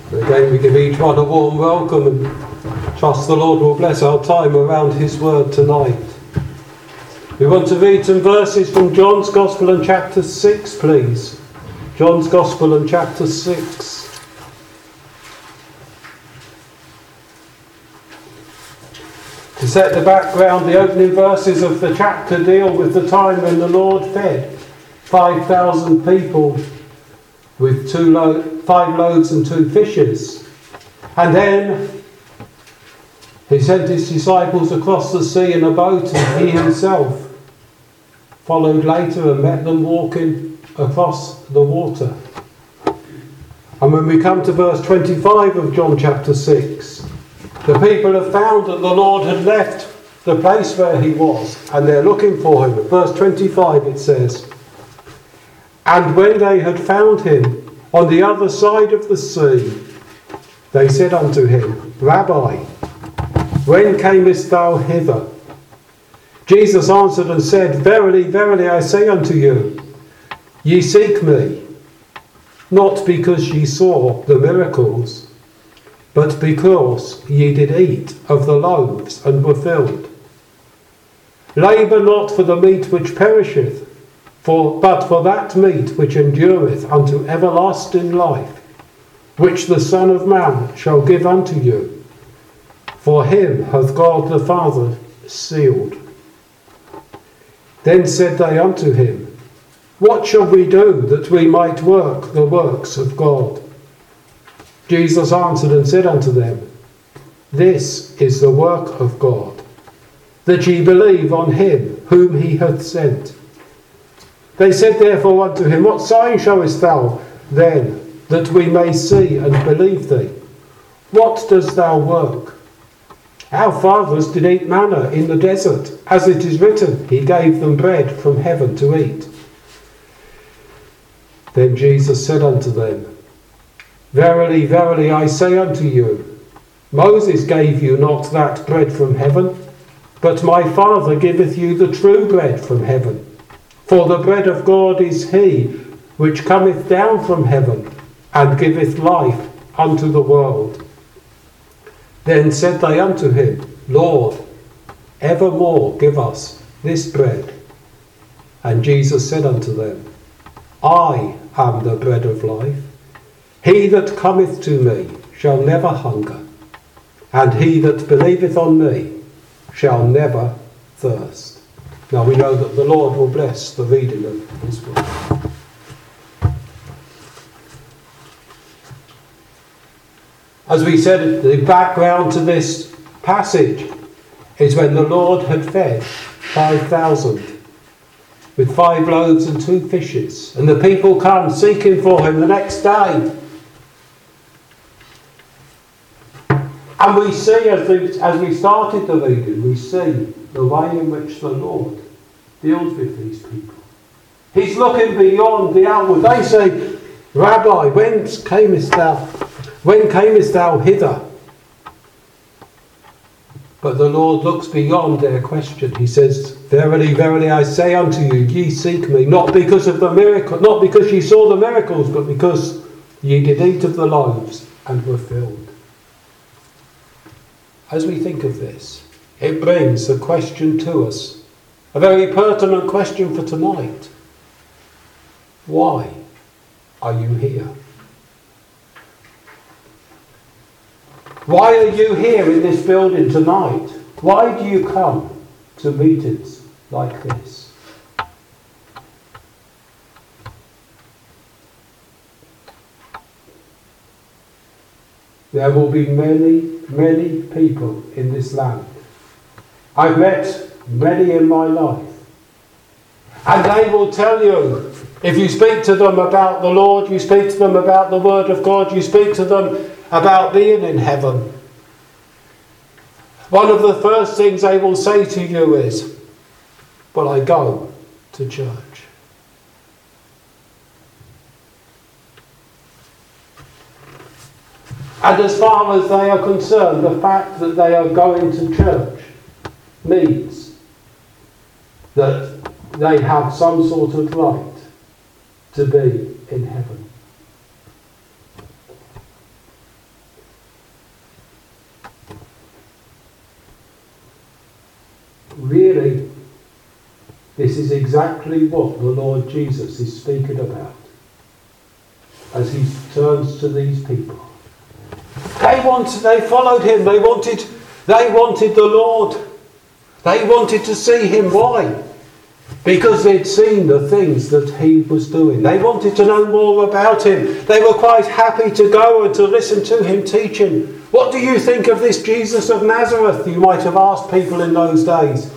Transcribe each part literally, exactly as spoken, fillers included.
Again, we give each one a warm welcome and trust the Lord will bless our time around his word tonight. We want to read some verses from John's Gospel and chapter six, please. John's Gospel and chapter six. To set the background, the opening verses of the chapter deal with the time when the Lord fed five thousand people with two lo- five loaves and two fishes. And then he sent his disciples across the sea in a boat, and he himself followed later and met them walking across the water. And when we come to verse twenty-five of John chapter six, the people have found that the Lord had left the place where he was, and they're looking for him. At verse twenty-five it says, "And when they had found him on the other side of the sea, they said unto him, Rabbi, when camest thou hither? Jesus answered and said, Verily, verily, I say unto you, ye seek me, not because ye saw the miracles, but because ye did eat of the loaves and were filled. Labour not for the meat which perisheth, for but for that meat which endureth unto everlasting life, which the Son of Man shall give unto you. For him hath God the Father sealed. Then said they unto him, What shall we do that we might work the works of God? Jesus answered and said unto them, This is the work of God, that ye believe on him whom he hath sent. They said therefore unto him, What sign showest thou then, that we may see and believe thee? What dost thou work? Our fathers did eat manna in the desert, as it is written, He gave them bread from heaven to eat. Then Jesus said unto them, Verily, verily, I say unto you, Moses gave you not that bread from heaven, but my Father giveth you the true bread from heaven. For the bread of God is he which cometh down from heaven, and giveth life unto the world. Then said they unto him, Lord, evermore give us this bread. And Jesus said unto them, I am the bread of life. He that cometh to me shall never hunger, and he that believeth on me shall never thirst. Now we know that the Lord will bless the reading of his word. As we said, the background to this passage is when the Lord had fed five thousand with five loaves and two fishes, and the people come seeking for him the next day. And we see, as we, as we started the reading, we see the way in which the Lord deals with these people. He's looking beyond the outward. They say, Rabbi, when camest thou, when camest thou hither? But the Lord looks beyond their question. He says, Verily, verily, I say unto you, ye seek me, not because of the miracle, not because ye saw the miracles, but because ye did eat of the loaves and were filled. As we think of this, it brings a question to us, a very pertinent question for tonight. Why are you here? Why are you here in this building tonight? Why do you come to meetings like this? There will be many, many people in this land. I've met many in my life. And they will tell you, if you speak to them about the Lord, you speak to them about the Word of God, you speak to them about being in heaven, one of the first things they will say to you is, well, I go to church. And as far as they are concerned, the fact that they are going to church means that they have some sort of right to be in heaven. really, this is exactly what the Lord Jesus is speaking about as he turns to these people. They wanted, they followed him. They wanted, they wanted the Lord. They wanted to see him. Why? Because they'd seen the things that he was doing. They wanted to know more about him. They were quite happy to go and to listen to him teaching. What do you think of this Jesus of Nazareth? You might have asked people in those days.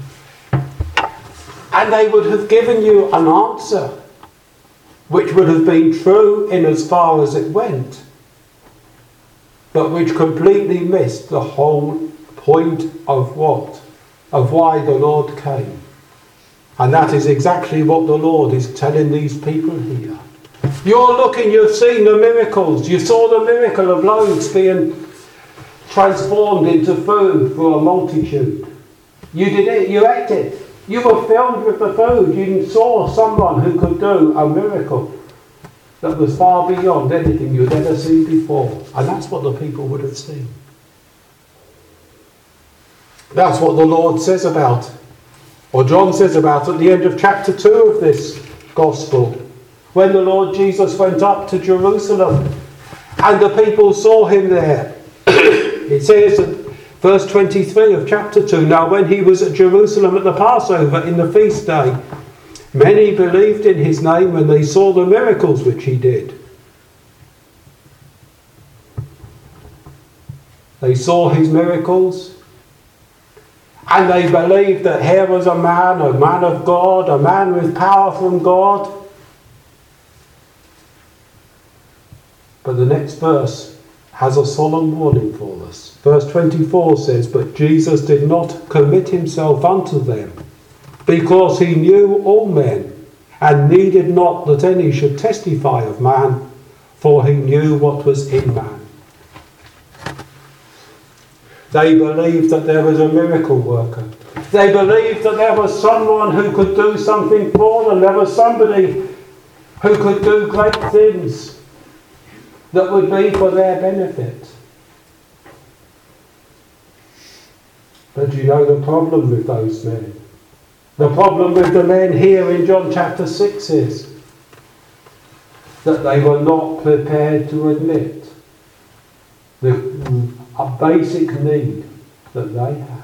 And they would have given you an answer which would have been true in as far as it went, but which completely missed the whole point of what? Of why the Lord came. And that is exactly what the Lord is telling these people here. You're looking, you've seen the miracles. You saw the miracle of loaves being transformed into food for a multitude. You did it, you ate it. You were filled with the food. You saw someone who could do a miracle that was far beyond anything you'd ever seen before. And that's what the people would have seen. That's what the Lord says about, or John says about at the end of chapter two of this gospel. When the Lord Jesus went up to Jerusalem and the people saw him there. It says in verse twenty-three of chapter two, now when he was at Jerusalem at the Passover in the feast day, many believed in his name when they saw the miracles which he did. They saw his miracles and they believed that here was a man, a man of God, a man with power from God. But the next verse has a solemn warning for us. Verse twenty-four says, but Jesus did not commit himself unto them, because he knew all men, and needed not that any should testify of man, for he knew what was in man. They believed that there was a miracle worker. They believed that there was someone who could do something for them. There was somebody who could do great things that would be for their benefit. But you know the problem with those men? The problem with the men here in John chapter six is that they were not prepared to admit the a basic need that they had.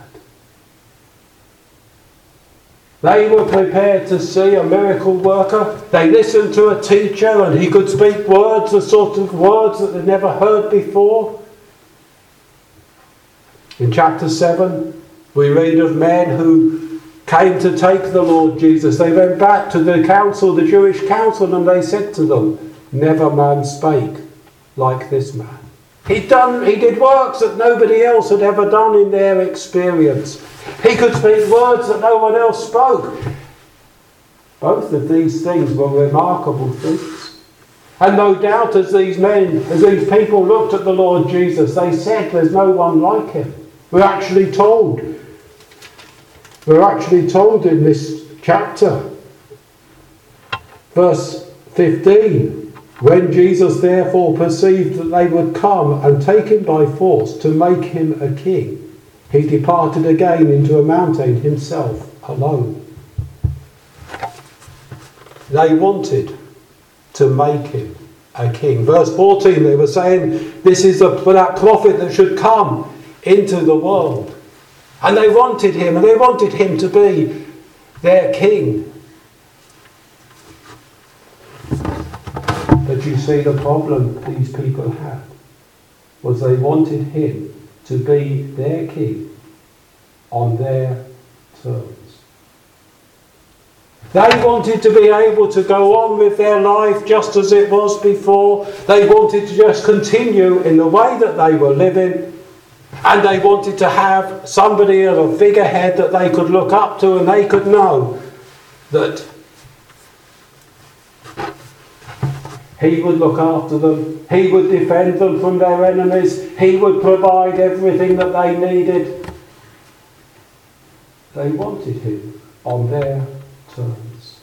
They were prepared to see a miracle worker. They listened to a teacher and he could speak words, the sort of words that they'd never heard before. In chapter seven, we read of men who came to take the Lord Jesus. They went back to the council, the Jewish council, and they said to them, never man spake like this man. He'd done, he did works that nobody else had ever done in their experience. He could speak words that no one else spoke. Both of these things were remarkable things. And no doubt as these men, as these people looked at the Lord Jesus, they said there's no one like him. We're actually told, we're actually told in this chapter, verse fifteen, when Jesus therefore perceived that they would come and take him by force to make him a king, he departed again into a mountain himself alone. They wanted to make him a king. Verse fourteen, they were saying, this is the, for that prophet that should come into the world. And they wanted him, and they wanted him to be their king. But you see, the problem these people had was they wanted him to be their king on their terms. They wanted to be able to go on with their life just as it was before. They wanted to just continue in the way that they were living. And they wanted to have somebody as a figurehead that they could look up to, and they could know that he would look after them, he would defend them from their enemies, he would provide everything that they needed. They wanted him on their terms.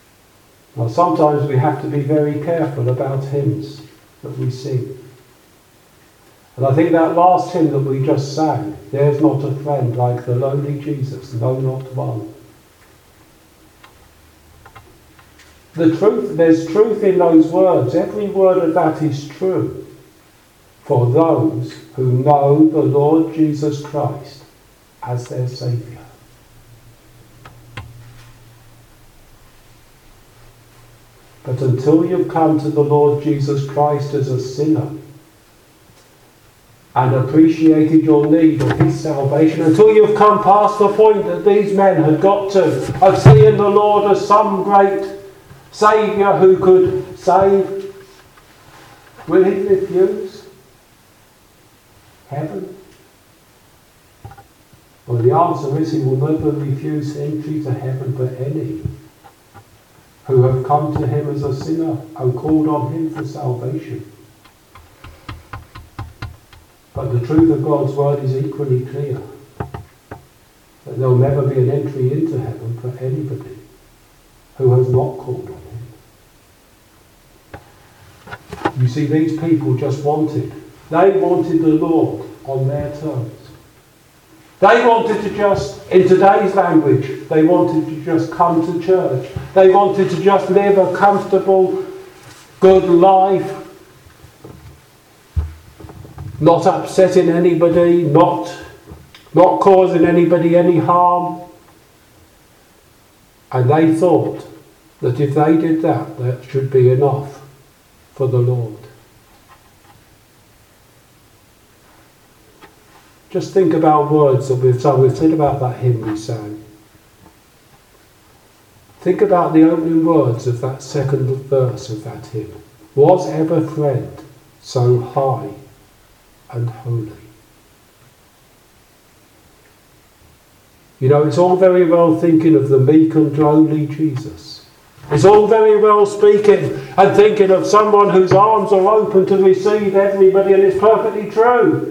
Now sometimes we have to be very careful about hymns that we sing. And I think that last hymn that we just sang, there's not a friend like the lonely Jesus, no, not one. The truth, there's truth in those words. Every word of that is true for those who know the Lord Jesus Christ as their Saviour. But until you've come to the Lord Jesus Christ as a sinner and appreciated your need of his salvation, until you've come past the point that these men had got to, of seeing the Lord as some great Saviour who could save, will he refuse heaven? Well, the answer is he will never refuse entry to heaven for any who have come to him as a sinner and called on him for salvation. But the truth of God's word is equally clear, that there will never be an entry into heaven for anybody who has not called on him. You see, these people just wanted, they wanted the Lord on their terms. They wanted to just, in today's language, they wanted to just come to church. They wanted to just live a comfortable, good life, not upsetting anybody, not, not causing anybody any harm. And they thought that if they did that, that should be enough for the Lord. Just think about words that we've sung. We've said about that hymn we sang. Think about the opening words of that second verse of that hymn. Was ever friend so high and holy? You know, it's all very well thinking of the meek and lowly Jesus. It's all very well speaking and thinking of someone whose arms are open to receive everybody, and it's perfectly true.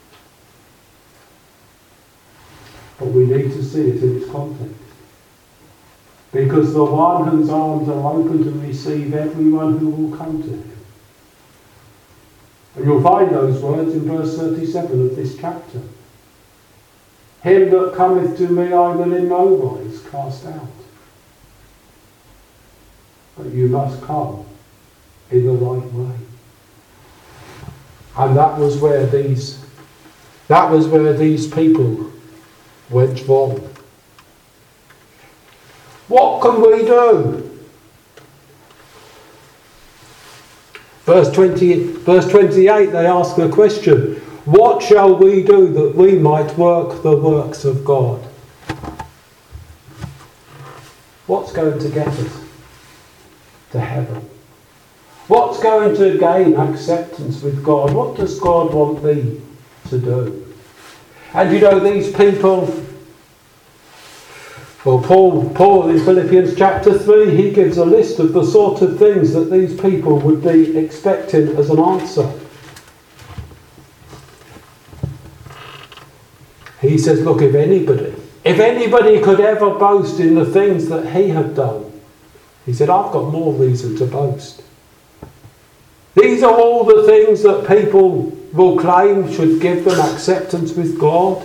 But we need to see it in its context. Because the one whose arms are open to receive everyone who will come to him. And you'll find those words in verse thirty-seven of this chapter. Him that cometh to me I will in no wise cast out. But you must come in the right way. And that was where these that was where these people went wrong. What can we do? Verse twenty, verse twenty-eight, they ask the question, what shall we do that we might work the works of God? What's going to get us to heaven? What's going to gain acceptance with God? What does God want thee to do? And you know, these people, well, Paul, Paul in Philippians chapter three, he gives a list of the sort of things that these people would be expecting as an answer. He says, look, if anybody, if anybody could ever boast in the things that he had done, he said, I've got more reason to boast. These are all the things that people will claim should give them acceptance with God.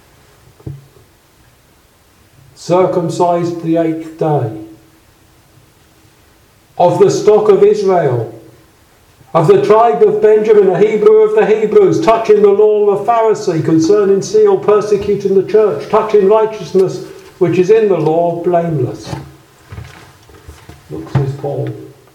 Circumcised the eighth day, of the stock of Israel, of the tribe of Benjamin, a Hebrew of the Hebrews, touching the law of Pharisee, concerning zeal, persecuting the church, touching righteousness which is in the law, blameless. Look, says Paul,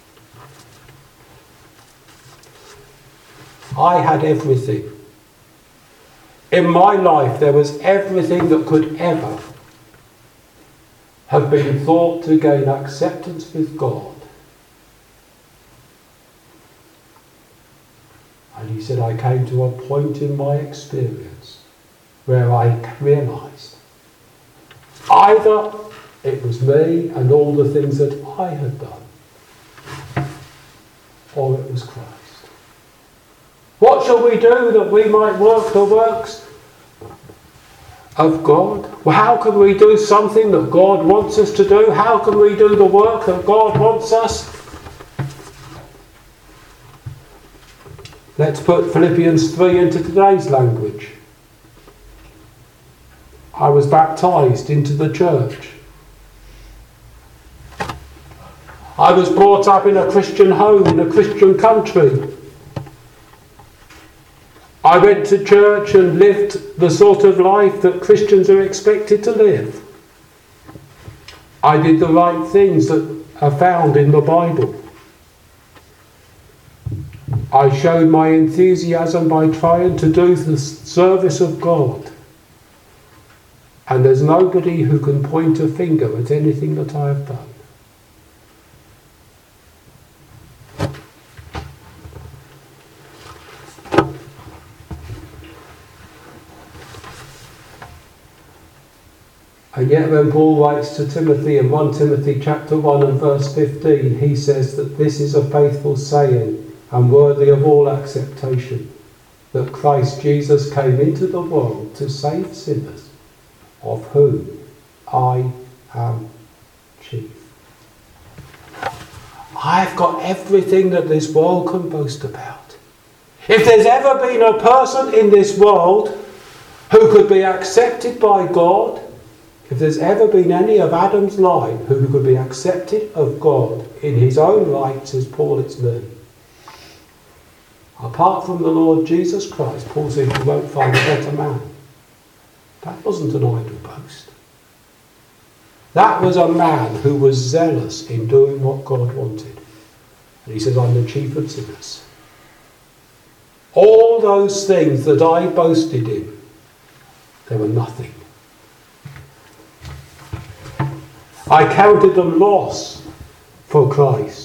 I had everything. In my life there was everything that could ever have been thought to gain acceptance with God. And he said, I came to a point in my experience where I realised either it was me and all the things that I had done, or it was Christ. What shall we do that we might work the works of God? Well, how can we do something that God wants us to do? How can we do the work that God wants us? Let's put Philippians three into today's language. I was baptised into the church. I was brought up in a Christian home, in a Christian country. I went to church and lived the sort of life that Christians are expected to live. I did the right things that are found in the Bible. I showed my enthusiasm by trying to do the service of God. And there's nobody who can point a finger at anything that I have done. And yet when Paul writes to Timothy in First Timothy chapter one and verse fifteen, he says that this is a faithful saying and worthy of all acceptation, that Christ Jesus came into the world to save sinners, of whom I am chief. I've got everything that this world can boast about. If there's ever been a person in this world who could be accepted by God, if there's ever been any of Adam's line who could be accepted of God in his own right, says Paul, it's me. Apart from the Lord Jesus Christ, Paul says you won't find a better man. That wasn't an idle boast. That was a man who was zealous in doing what God wanted. And he says, I'm the chief of sinners. All those things that I boasted in, they were nothing. I counted them loss for Christ.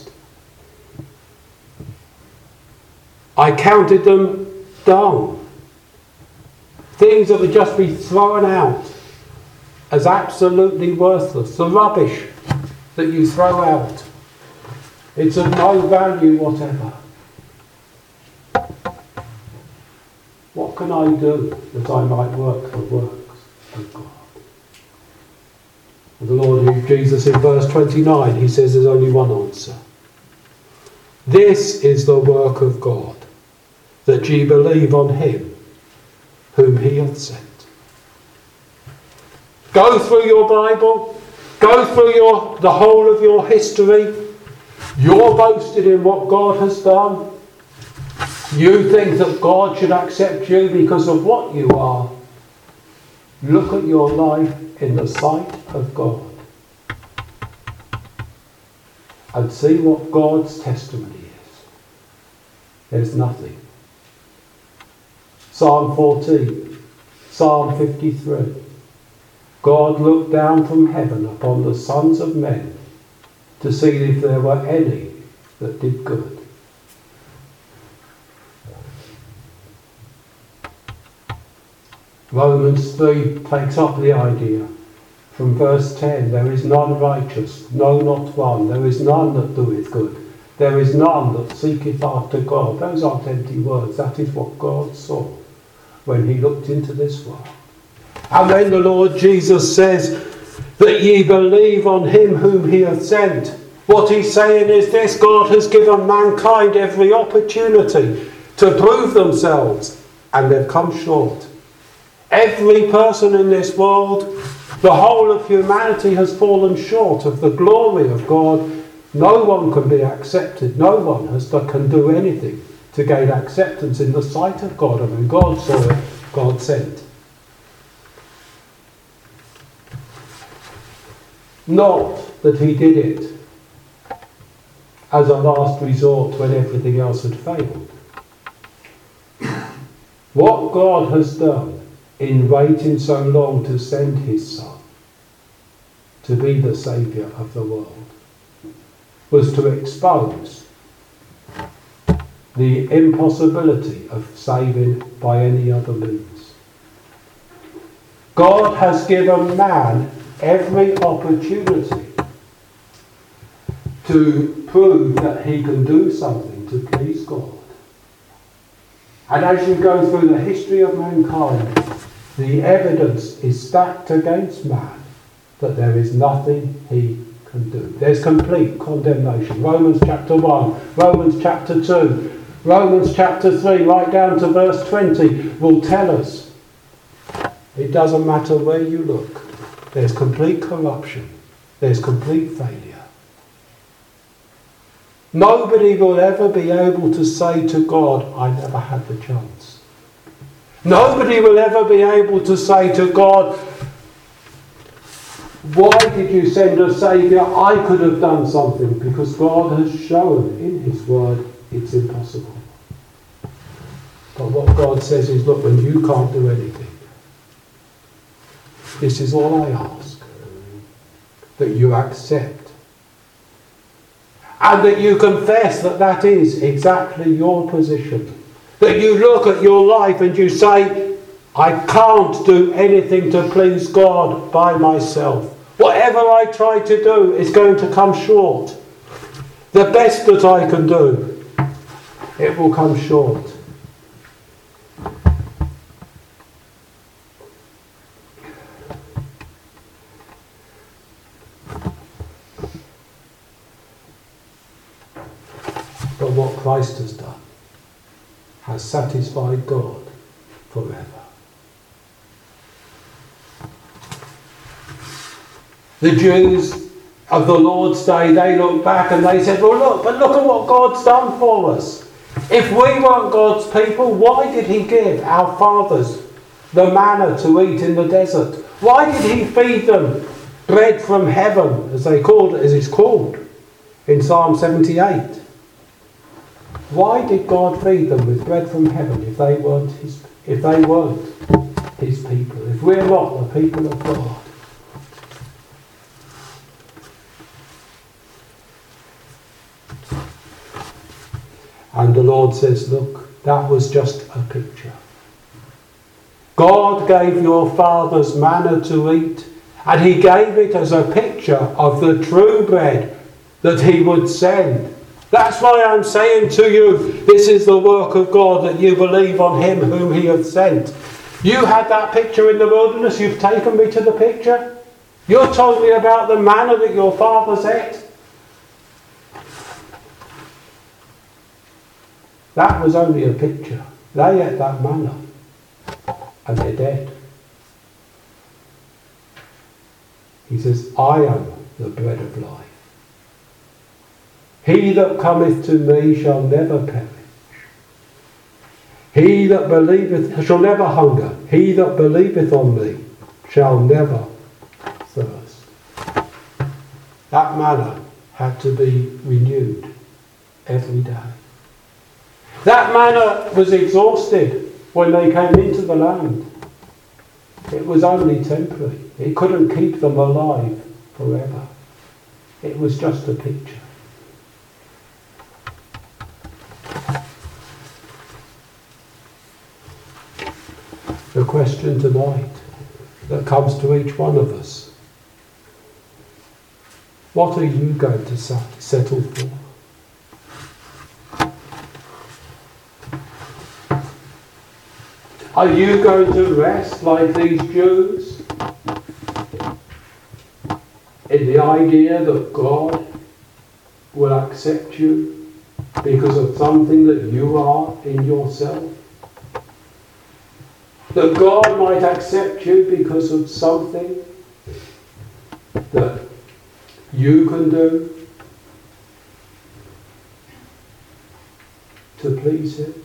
I counted them dung. Things that would just be thrown out as absolutely worthless. The rubbish that you throw out. It's of no value whatever. What can I do that I might work the works of God? And the Lord Jesus in verse twenty-nine, he says there's only one answer. This is the work of God, that ye believe on him whom he hath sent. Go through your Bible, go through your the whole of your history. You're boasted in what God has done. You think that God should accept you because of what you are. Look at your life in the sight of God and see what God's testimony is. There's nothing. Psalm fourteen, Psalm fifty-three. God looked down from heaven upon the sons of men to see if there were any that did good. Romans three takes up the idea from verse ten. There is none righteous, no, not one. There is none that doeth good. There is none that seeketh after God. Those aren't empty words. That is what God saw when he looked into this world. And when the Lord Jesus says that ye believe on him whom he hath sent, what he's saying is this: God has given mankind every opportunity to prove themselves, and they've come short. Every person in this world, the whole of humanity has fallen short of the glory of God. No one can be accepted. No one has to, can do anything to gain acceptance in the sight of God. And when God saw it, God sent. Not that he did it as a last resort when everything else had failed. What God has done in waiting so long to send his Son to be the Saviour of the world was to expose the impossibility of saving by any other means. God has given man every opportunity to prove that he can do something to please God. And as you go through the history of mankind, the evidence is stacked against man that there is nothing he can do. There's complete condemnation. Romans chapter one, Romans chapter two, Romans chapter three, right down to verse twenty, will tell us it doesn't matter where you look. There's complete corruption. There's complete failure. Nobody will ever be able to say to God, I never had the chance. Nobody will ever be able to say to God, why did you send a Saviour? I could have done something, because God has shown in His Word it's impossible. But what God says is, look, when you can't do anything, this is all I ask, that you accept and that you confess that that is exactly your position. That you look at your life and you say, I can't do anything to please God by myself. Whatever I try to do is going to come short. The best that I can do, it will come short. But what Christ has done has satisfied God forever. The Jews of the Lord's day, they looked back and they said, well look, but look at what God's done for us. If we weren't God's people, why did He give our fathers the manna to eat in the desert? Why did He feed them bread from heaven, as they called it, as it's called in Psalm seventy-eight? Why did God feed them with bread from heaven if they weren't His, if they weren't His people? If we're not the people of God? And the Lord says, look, that was just a picture. God gave your fathers manna to eat, and He gave it as a picture of the true bread that He would send. That's why I'm saying to you, this is the work of God, that you believe on Him whom He hath sent. You had that picture in the wilderness, you've taken me to the picture. You're told me about the manna that your fathers ate. That was only a picture. They ate that manna and they're dead. He says, I am the bread of life. He that cometh to me shall never perish. He that believeth shall never hunger. He that believeth on me shall never thirst. That manna had to be renewed every day. That manna was exhausted when they came into the land. It was only temporary. It couldn't keep them alive forever. It was just a picture. The question tonight that comes to each one of us: what are you going to settle for? Are you going to rest like these Jews in the idea that God will accept you because of something that you are in yourself? That God might accept you because of something that you can do to please Him?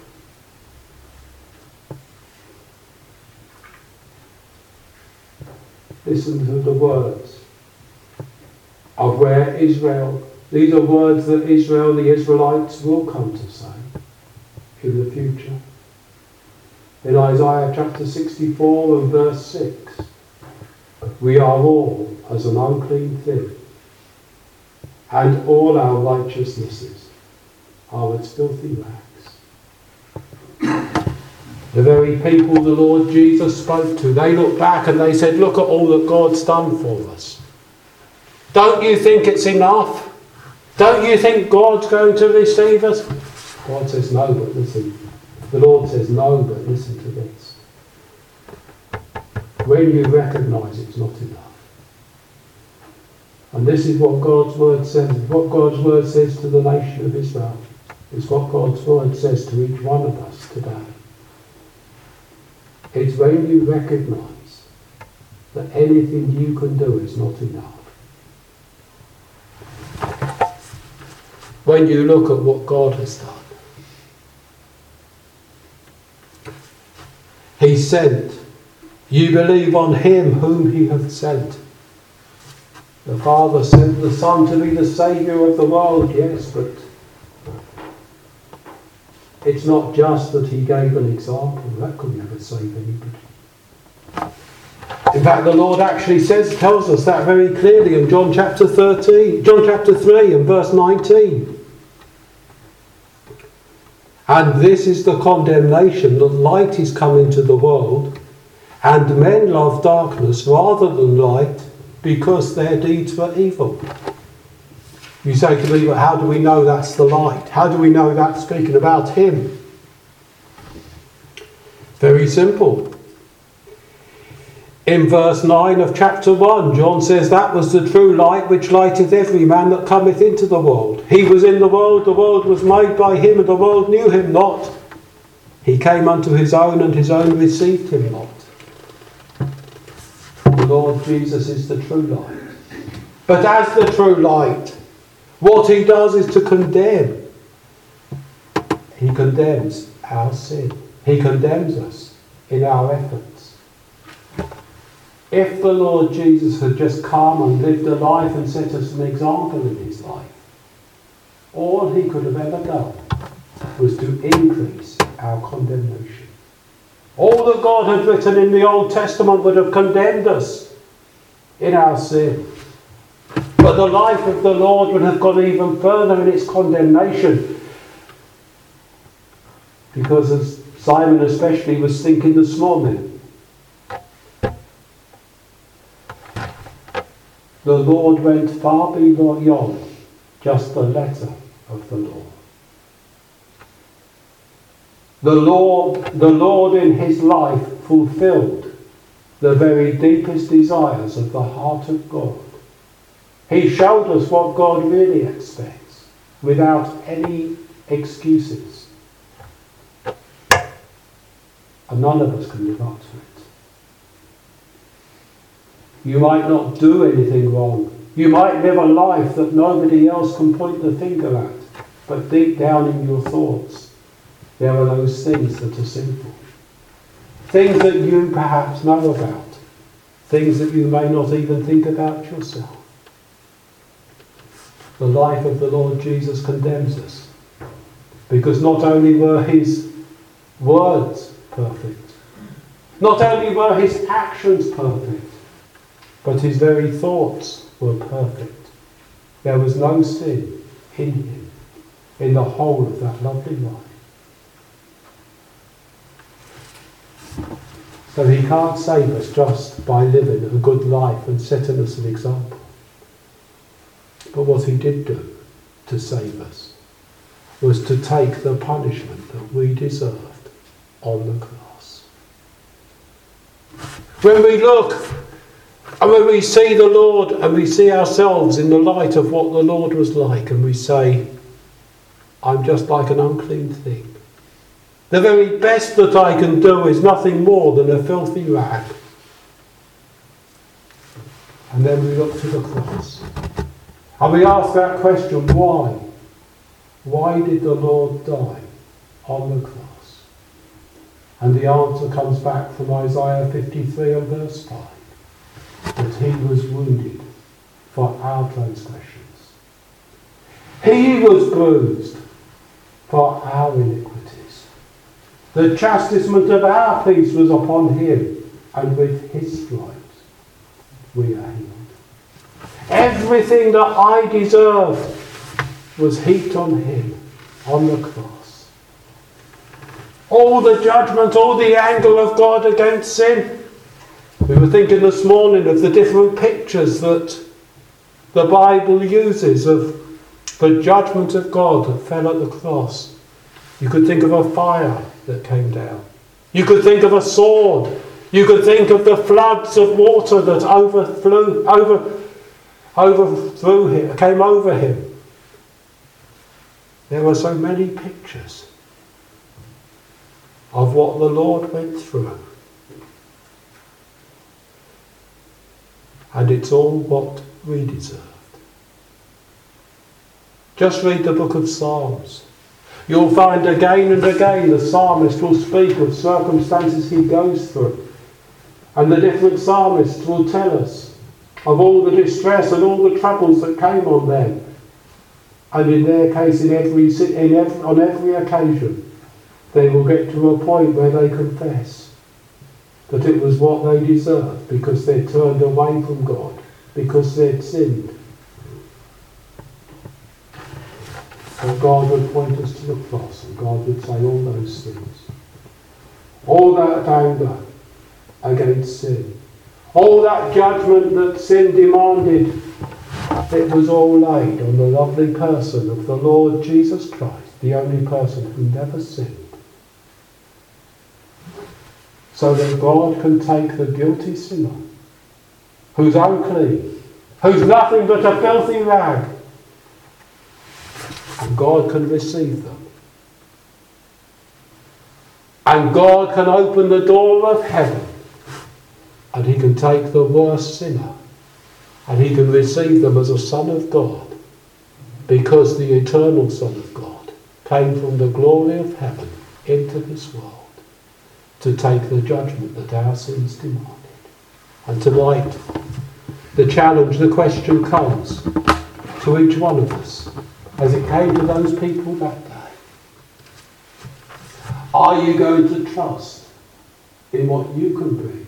Listen to the words of where Israel, these are words that Israel, the Israelites, will come to say in the future. In Isaiah chapter sixty-four and verse six, we are all as an unclean thing, and all our righteousnesses are as filthy rags. The very people the Lord Jesus spoke to, they looked back and they said, look at all that God's done for us. Don't you think it's enough? Don't you think God's going to receive us? God says no, but listen. The Lord says no, but listen to this. When you recognise it's not enough. And this is what God's word says, what God's word says to the nation of Israel. It's what God's word says to each one of us today. It's when you recognise that anything you can do is not enough. When you look at what God has done. He sent. You believe on him whom he hath sent. The Father sent the Son to be the Saviour of the world, yes, but it's not just that he gave an example. That could never save anybody. In fact, the Lord actually says, tells us that very clearly in John chapter thirteen, John chapter three and verse nineteen. And this is the condemnation, that light is come into the world, and men love darkness rather than light, because their deeds were evil. You say to me, but how do we know that's the light? How do we know that's speaking about him? Very simple. In verse nine of chapter one, John says, that was the true light which lighteth every man that cometh into the world. He was in the world, the world was made by him, and the world knew him not. He came unto his own, and his own received him not. The Lord Jesus is the true light. But as the true light, what he does is to condemn. He condemns our sin. He condemns us in our efforts. If the Lord Jesus had just come and lived a life and set us an example in his life, all he could have ever done was to increase our condemnation. All that God had written in the Old Testament would have condemned us in our sin. But the life of the Lord would have gone even further in its condemnation. Because as Simon especially was thinking this morning, the Lord went far beyond just the letter of the law. The Lord, the Lord in his life fulfilled the very deepest desires of the heart of God. He showed us what God really expects without any excuses. And none of us can live up to it. You might not do anything wrong. You might live a life that nobody else can point the finger at. But deep down in your thoughts, there are those things that are sinful. Things that you perhaps know about. Things that you may not even think about yourself. The life of the Lord Jesus condemns us. Because not only were his words perfect, not only were his actions perfect, but his very thoughts were perfect. There was no sin in him, in the whole of that lovely life. So he can't save us just by living a good life and setting us an example. But what he did do to save us was to take the punishment that we deserved on the cross. When we look and when we see the Lord and we see ourselves in the light of what the Lord was like, and we say, I'm just like an unclean thing. The very best that I can do is nothing more than a filthy rag. And then we look to the cross. And we ask that question, why? Why did the Lord die on the cross? And the answer comes back from Isaiah fifty-three and verse five. That he was wounded for our transgressions. He was bruised for our iniquities. The chastisement of our peace was upon him, and with his stripes we are healed. Everything that I deserved was heaped on him on the cross. All the judgment, all the anger of God against sin. We were thinking this morning of the different pictures that the Bible uses of the judgment of God that fell at the cross. You could think of a fire that came down. You could think of a sword. You could think of the floods of water that overflew, over, overthrew him, came over him. There are so many pictures of what the Lord went through. And it's all what we deserved. Just read the book of Psalms. You'll find again and again the psalmist will speak of circumstances he goes through. And the different psalmists will tell us of all the distress and all the troubles that came on them. And in their case, in every, in every, on every occasion, they will get to a point where they confess that it was what they deserved because they'd turned away from God, because they'd sinned. And God would point us to the cross, and God would say all those things. All that anger against sin. All that judgment that sin demanded, it was all laid on the lovely person of the Lord Jesus Christ, the only person who never sinned. So that God can take the guilty sinner, who's unclean, who's nothing but a filthy rag, and God can receive them. And God can open the door of heaven, and he can take the worst sinner, and he can receive them as a son of God, because the eternal Son of God came from the glory of heaven into this world to take the judgment that our sins demanded. And tonight, the challenge, the question comes to each one of us, as it came to those people that day. Are you going to trust in what you can bring?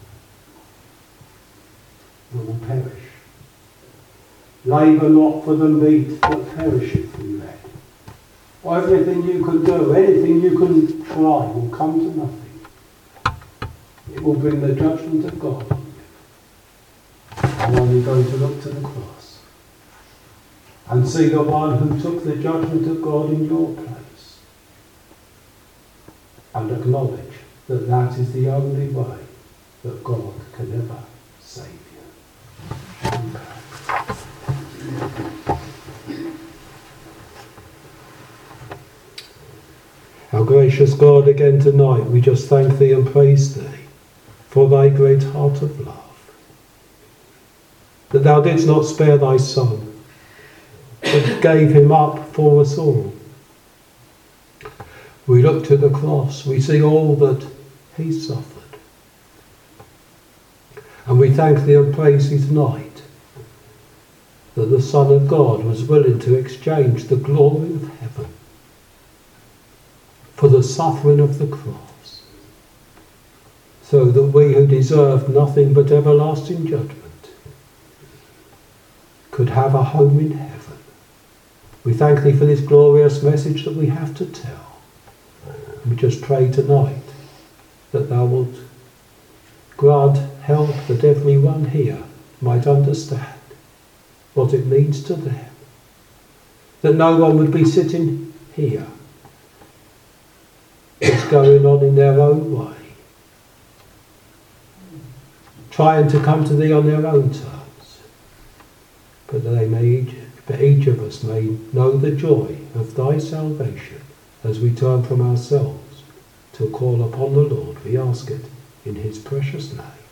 You will perish. Labour not for the meat that perisheth, you read. Or everything you can do, anything you can try will come to nothing. It will bring the judgment of God on you. And are you going to look to the cross and see the one who took the judgment of God in your place, and acknowledge that that is the only way that God can ever save you? Amen. Our gracious God, again tonight we just thank thee and praise thee for thy great heart of love, that thou didst not spare thy Son, but gave him up for us all. We look to the cross, we see all that he suffered, and we thank thee and praise thee tonight that the Son of God was willing to exchange the glory of heaven for the suffering of the cross, so that we who deserved nothing but everlasting judgment could have a home in heaven. We thank thee for this glorious message that we have to tell. And we just pray tonight that thou wilt grant help that everyone here might understand what it means to them. That no one would be sitting here just going on in their own way, trying to come to thee on their own terms, but that they may each, that each of us may know the joy of thy salvation as we turn from ourselves to call upon the Lord. We ask it in his precious name.